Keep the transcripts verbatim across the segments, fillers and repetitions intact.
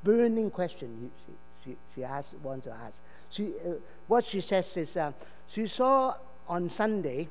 burning question she, she, she asked, wants to ask. She, uh, what she says is, uh, she saw on Sunday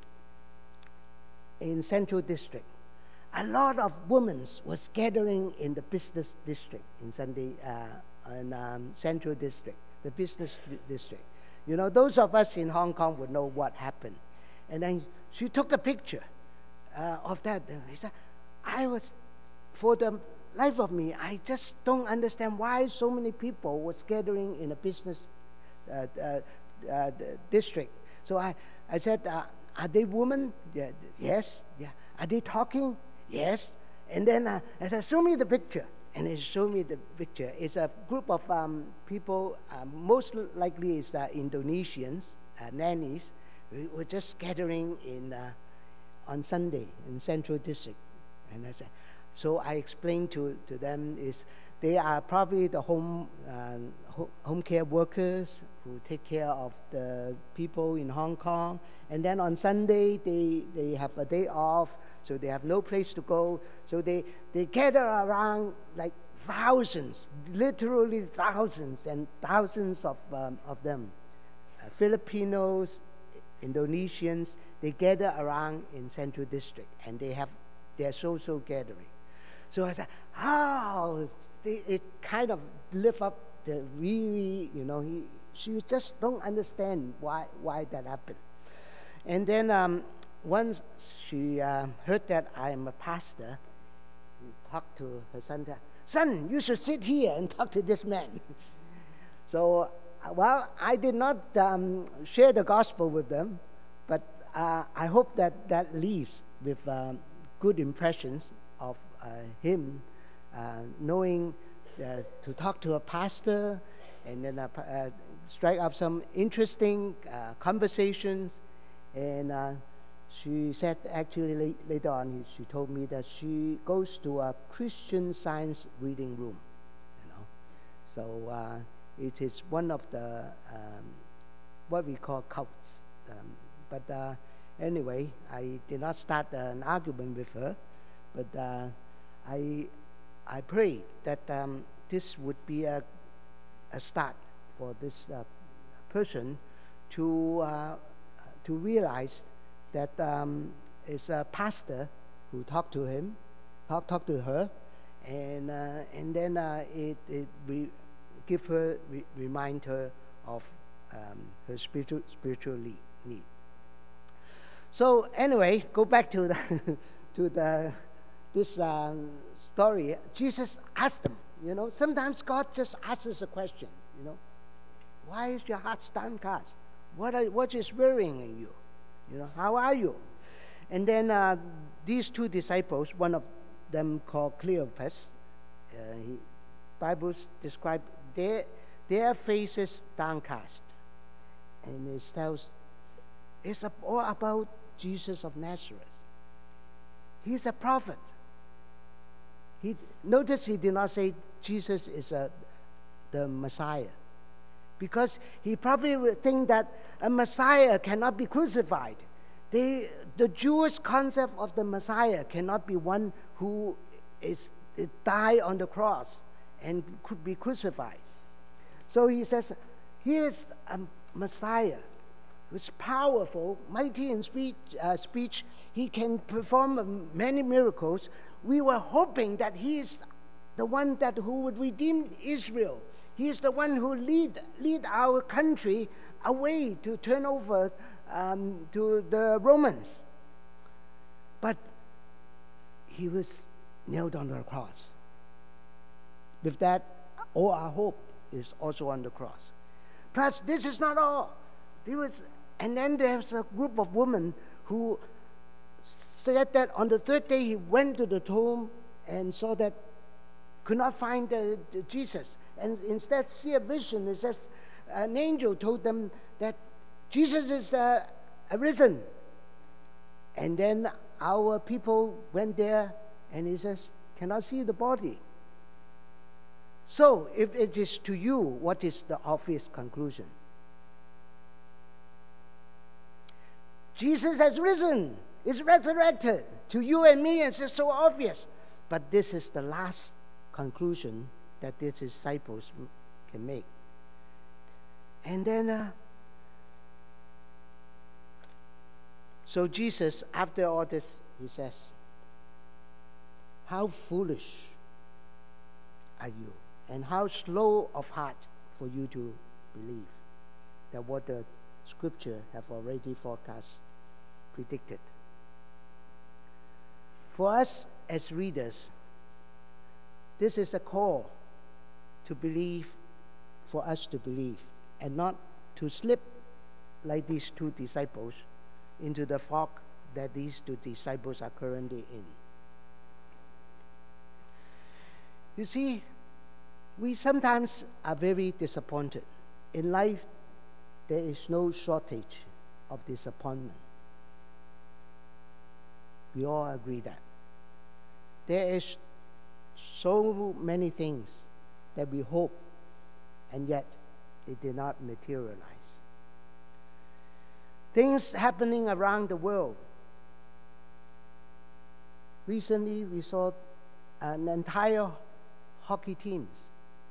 in Central District, a lot of women was gathering in the business district in Sunday, uh, in um, Central District, the business district. You know, those of us in Hong Kong would know what happened. And then she took a picture uh, of that. And she said, I was, for the life of me, I just don't understand why so many people was gathering in a business uh, uh, uh, district. So I, I said, uh, are they women? Yeah, yes. Yeah. Are they talking? Yes. And then uh, I said, show me the picture. And he showed me the picture. It's a group of um, people, uh, most likely it's uh, Indonesians, uh, nannies, who were just gathering in uh, on Sunday in Central District. And I said, so I explained to, to them is they are probably the home uh, home care workers who take care of the people in Hong Kong. And then on Sunday, they, they have a day off, so they have no place to go. So they, they gather around like thousands, literally thousands and thousands of, um, of them. Uh, Filipinos, Indonesians, they gather around in Central District and they have their social gathering. So I said, oh, it, it kind of lift up the really, you know, he, she just don't understand why, why that happened. And then um, once she uh, heard that I am a pastor, she talked to her son, son, you should sit here and talk to this man. So, well, I did not um, share the gospel with them, but uh, I hope that that leaves with um, good impressions of uh, him, uh, knowing uh, to talk to a pastor and then uh, uh, strike up some interesting uh, conversations. And uh, she said, actually la- later on, she told me that she goes to a Christian Science reading room, you know. So uh, it is one of the, um, what we call cults. Um, but uh, anyway, I did not start an argument with her, but uh, I, I pray that um, this would be a, a start for this uh, person to uh, to realize that um, it's a pastor who talked to him, talk talk to her, and uh, and then uh, it it re- give her re- remind her of um, her spiritual spiritual need. So anyway, go back to the to the this um, story. Jesus asked them. You know, sometimes God just asks us a question. You know, why is your heart downcast? What are, what is worrying you? You know, how are you? And then uh, these two disciples, one of them called Cleopas, uh, he, Bibles describe their their faces downcast, and it tells it's all about Jesus of Nazareth. He's a prophet. He notice he did not say Jesus is a, the Messiah, because he probably would think that a Messiah cannot be crucified. They, the Jewish concept of the Messiah cannot be one who is die on the cross and could be crucified. So he says, here's a Messiah who's powerful, mighty in speech, uh, speech. He can perform many miracles. We were hoping that he is the one that who would redeem Israel. He is the one who lead lead our country away to turn over um, to the Romans. But he was nailed on the cross. With that, all our hope is also on the cross. Plus, this is not all. There was, and then there's a group of women who said that on the third day he went to the tomb and saw that could not find the, the Jesus, and instead see a vision. It says an angel told them that Jesus is uh, arisen. And then our people went there, and he says, cannot see the body. So, if it is to you, what is the obvious conclusion? Jesus has risen, is resurrected. To you and me, it's just so obvious. But this is the last conclusion that the disciples m- can make. And then, uh, so Jesus, after all this, he says, how foolish are you, and how slow of heart for you to believe that what the scripture have already forecast, predicted. For us as readers, this is a call to believe, for us to believe, and not to slip like these two disciples into the fog that these two disciples are currently in. You see, we sometimes are very disappointed. In life, there is no shortage of disappointment. We all agree that. There is so many things that we hope, and yet it did not materialize. Things happening around the world. Recently, we saw an entire hockey teams,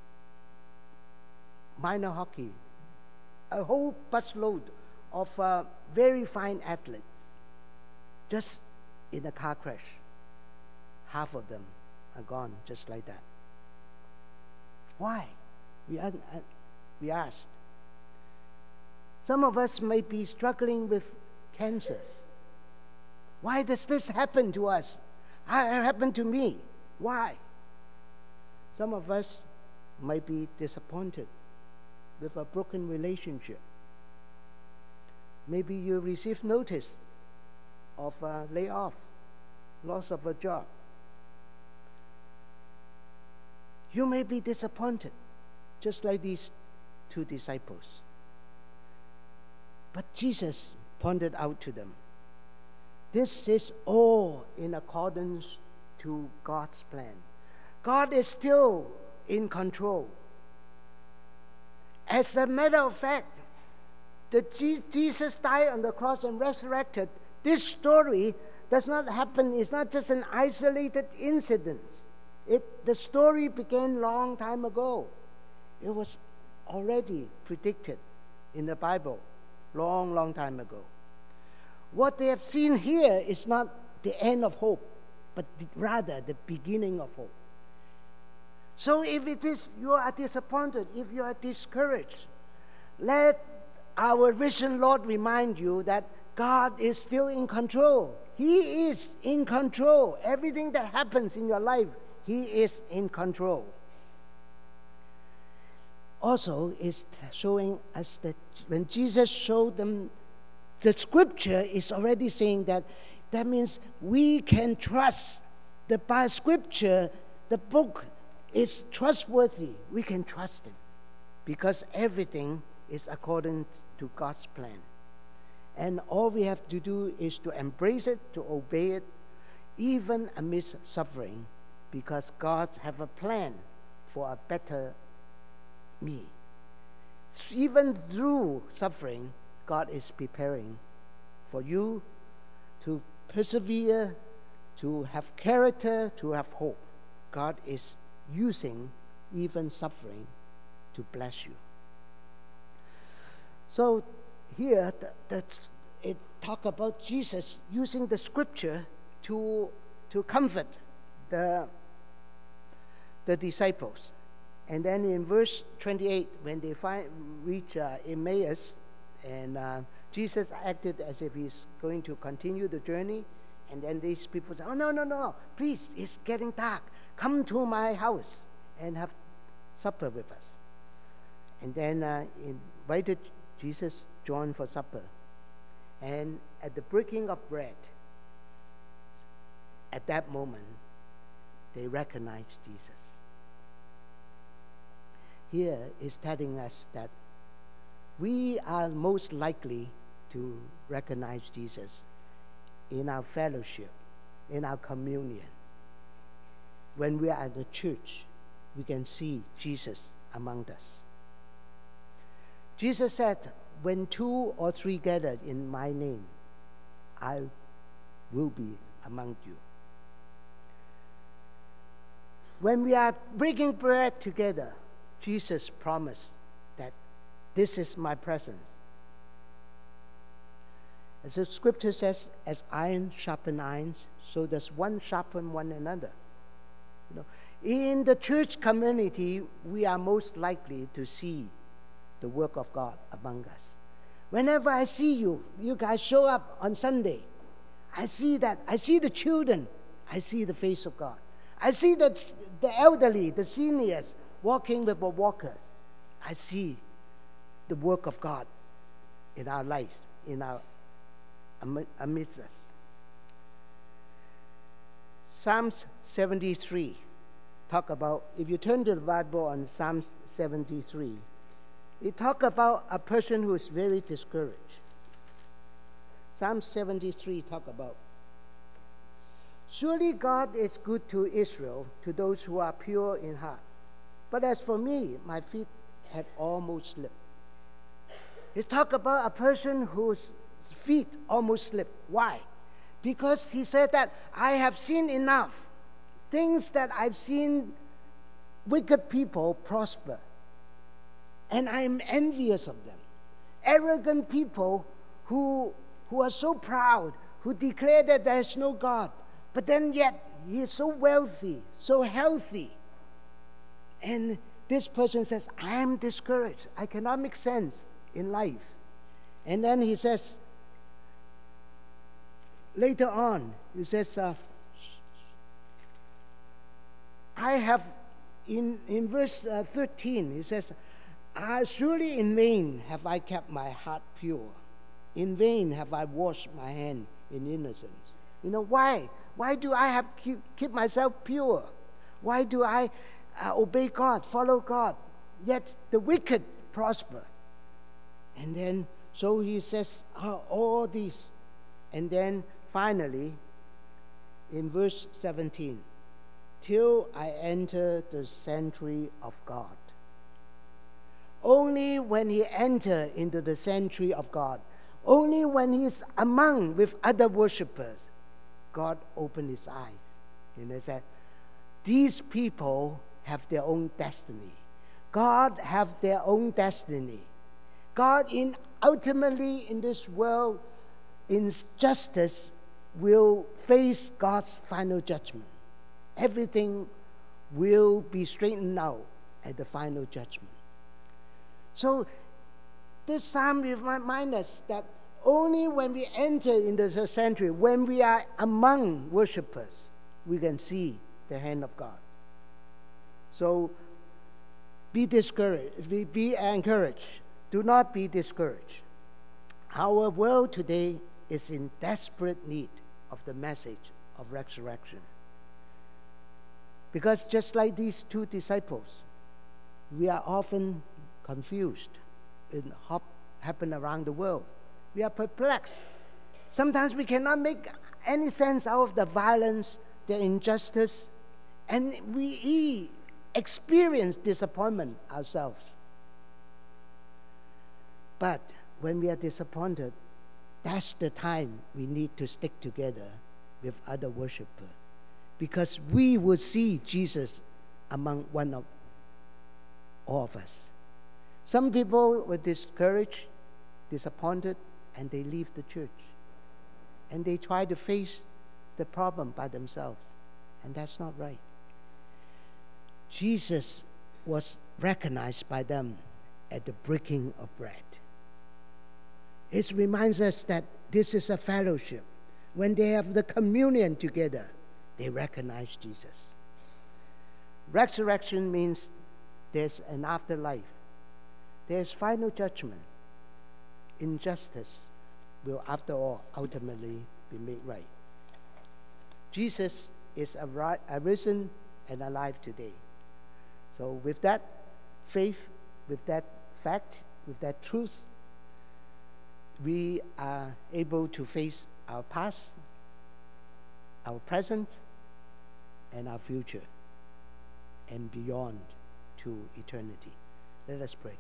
minor hockey, a whole busload of uh, very fine athletes, just in a car crash. Half of them are gone just like that. Why? We, uh, we asked. Some of us might be struggling with cancers. Why does this happen to us? It happened to me. Why? Some of us might be disappointed with a broken relationship. Maybe you receive notice of a layoff, loss of a job. You may be disappointed, just like these two disciples. But Jesus pointed out to them, this is all in accordance to God's plan. God is still in control. As a matter of fact, that Jesus died on the cross and resurrected, this story does not happen, it's not just an isolated incident. It, the story began long time ago. It was already predicted in the Bible, long, long time ago. What they have seen here is not the end of hope, but rather the beginning of hope. So if it is you are disappointed, if you are discouraged, let our risen Lord remind you that God is still in control. He is in control. Everything that happens in your life, He is in control. Also, is showing us that when Jesus showed them, the scripture is already saying that that means we can trust the by scripture, the book is trustworthy. We can trust it because everything is according to God's plan. And all we have to do is to embrace it, to obey it, even amidst suffering, because God has a plan for a better me. Even through suffering, God is preparing for you to persevere, to have character, to have hope. God is using even suffering to bless you. So here, that's, it talk about Jesus using the scripture to, to comfort the, the disciples. And then in verse twenty-eight, when they find, reach uh, Emmaus, and uh, Jesus acted as if he's going to continue the journey, and then these people say, oh, no, no, no, please, it's getting dark. Come to my house and have supper with us. And then uh, invited Jesus John for supper. And at the breaking of bread, at that moment, they recognized Jesus. Here is telling us that we are most likely to recognize Jesus in our fellowship, in our communion. When we are at the church, we can see Jesus among us. Jesus said, when two or three gathered in my name, I will be among you. when we are breaking bread together, Jesus promised that this is my presence. As the scripture says, as iron sharpens iron, so does one sharpen one another. You know, in the church community, we are most likely to see the work of God among us. Whenever I see you, you guys show up on Sunday, I see that. I see the children. I see the face of God. I see the, the elderly, the seniors, walking with the walkers. I see the work of God in our lives, in our amidst us. Psalms seventy-three talk about, if you turn to the Bible on Psalm seventy-three, it talk about a person who is very discouraged. Psalm seventy-three talk about, surely God is good to Israel, to those who are pure in heart. But as for me, my feet had almost slipped. It talk about a person whose feet almost slipped. Why? Because he said that I have seen enough. Things that I've seen wicked people prosper. And I'm envious of them. Arrogant people who, who are so proud, who declare that there is no God. But then yet, he is so wealthy, so healthy. And this person says, I am discouraged. I cannot make sense in life. And then he says, later on, he says, uh, I have, in, in verse uh, thirteen, he says, uh, surely in vain have I kept my heart pure. In vain have I washed my hand in innocence. You know, why? Why do I have to keep, keep myself pure? Why do I uh, obey God, follow God? Yet the wicked prosper. And then, so he says, oh, all these. And then finally, in verse seventeen, till I enter the sanctuary of God. Only when he enters into the sanctuary of God, only when he's among with other worshippers, God opened his eyes. And he said, these people have their own destiny. God have their own destiny. God in ultimately in this world, in justice, will face God's final judgment. Everything will be straightened out at the final judgment. So this psalm reminds us that only when we enter into the sanctuary, when we are among worshipers, we can see the hand of God. So be discouraged, be, be encouraged. Do not be discouraged. Our world today is in desperate need of the message of resurrection. Because just like these two disciples, we are often confused in what happen around the world. We are perplexed. Sometimes we cannot make any sense out of the violence, the injustice, and we experience disappointment ourselves. But when we are disappointed, that's the time we need to stick together with other worshipers, because we will see Jesus among one of all of us. Some people were discouraged, disappointed, and they leave the church. And they try to face the problem by themselves. And that's not right. Jesus was recognized by them at the breaking of bread. It reminds us that this is a fellowship. When they have the communion together, they recognize Jesus. Resurrection means there's an afterlife. There's final judgment. Injustice will, after all, ultimately be made right. Jesus is arisen and alive today. So with that faith, with that fact, with that truth, we are able to face our past, our present, and our future, and beyond to eternity. Let us pray.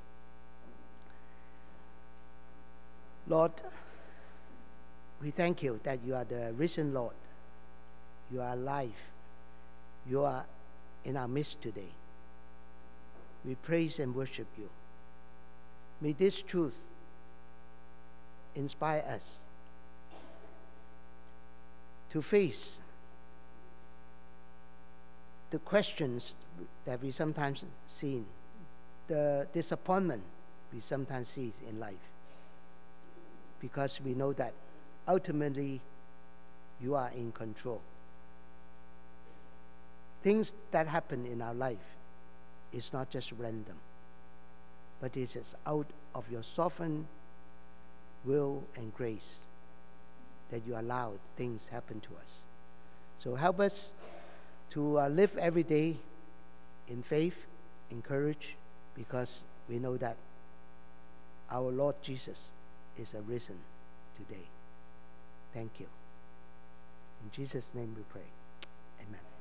Lord, we thank you that you are the risen Lord. You are alive. You are in our midst today. We praise and worship you. May this truth inspire us to face the questions that we sometimes see, the disappointment we sometimes see in life, because we know that ultimately you are in control. Things that happen in our life is not just random, but it is out of your sovereign will and grace that you allow things happen to us. So help us to uh, live every day in faith, in courage, because we know that our Lord Jesus is arisen today. Thank you. In Jesus' name we pray. Amen.